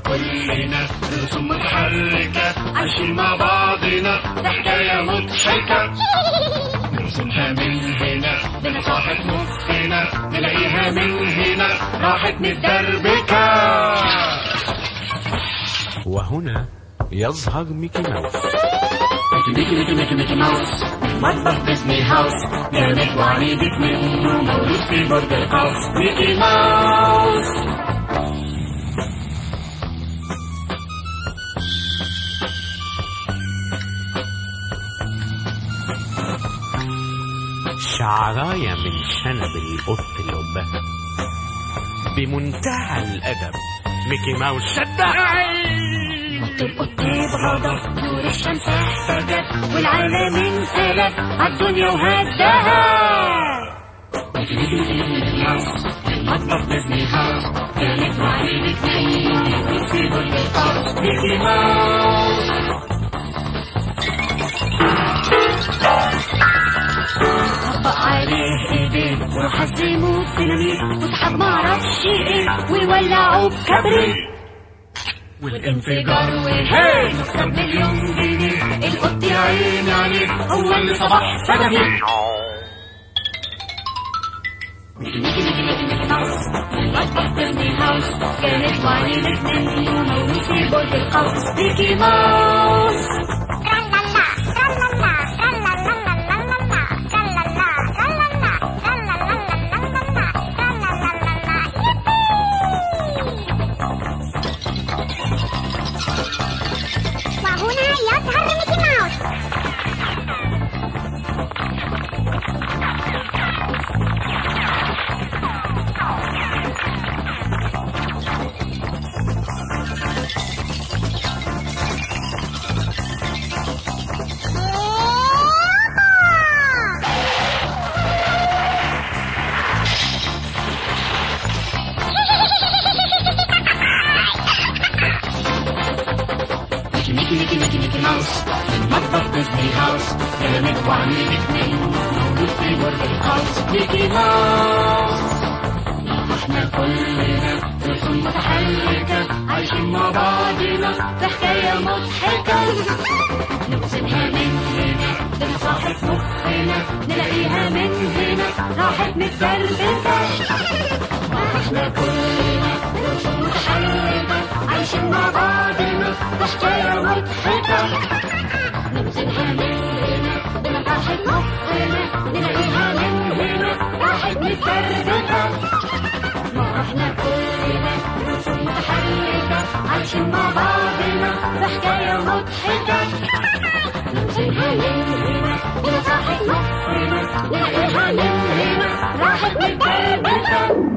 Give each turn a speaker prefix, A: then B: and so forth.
A: كلنا رسوم متحركة عايشين مع بعضنا، ده حكاية مضحكة. نرسمها من هنا بنصاحب مخنا، نلاقيها من هنا راحت متدربكة.
B: وهنا يظهر ميكي ماوس.
A: ميكي ماوس مطبخ ديزني هاوس، جامد وعنيدك منه مولود في برج القوس. ميكي ماوس
B: شعراية من شنب القط اللبة، بمنتهى الأدب ميكي ماوس شدعي.
A: نط القط بغضب، نور الشمس احتجب، والعالم انقلب عالدنيا وهدها. ميكي ماوس المطبخ ديزني هاوس، جامد وعنيدك منه مولود في برج القوس. ميكي ماوس طبق عليه ايديه وراح عزمه بديناميت، وسحب معرفش ايه ويولعوا بكبريت، والانفجار وهي نكسب مليون جنيه. القط يا عيني عليه هو اللي صبح سدمي. ميكي ماوس المطبخ ديزني هاوس، كانت وعنيدك منه مولود في برج القوس. ميكي ماوس ميكي ماوس المطبخ ديزني هاوس، جامد وعنيدك منه مولود في برج القوس. ميكي ماوس احنا كلنا رسوم متحركة عايشين مع بعضنا، ده حكاية مضحكة. نرسمها من هنا بنصاحب مخنا، نلاقيها من هنا راحت متدربكة. احنا كلنا رسوم متحركة عايشين مع بعضنا، ده حكاية مضحكة. نرسمها من هنا بنصاحب مخنا، نلاقيها من هنا راحت متدربكة. احنا كلنا رسوم متحركة عايشين مع بعضنا، ده حكاية مضحكة. نرسمها من هنا بنصاحب مخنا، نلاقيها من هنا راحت متدربكة.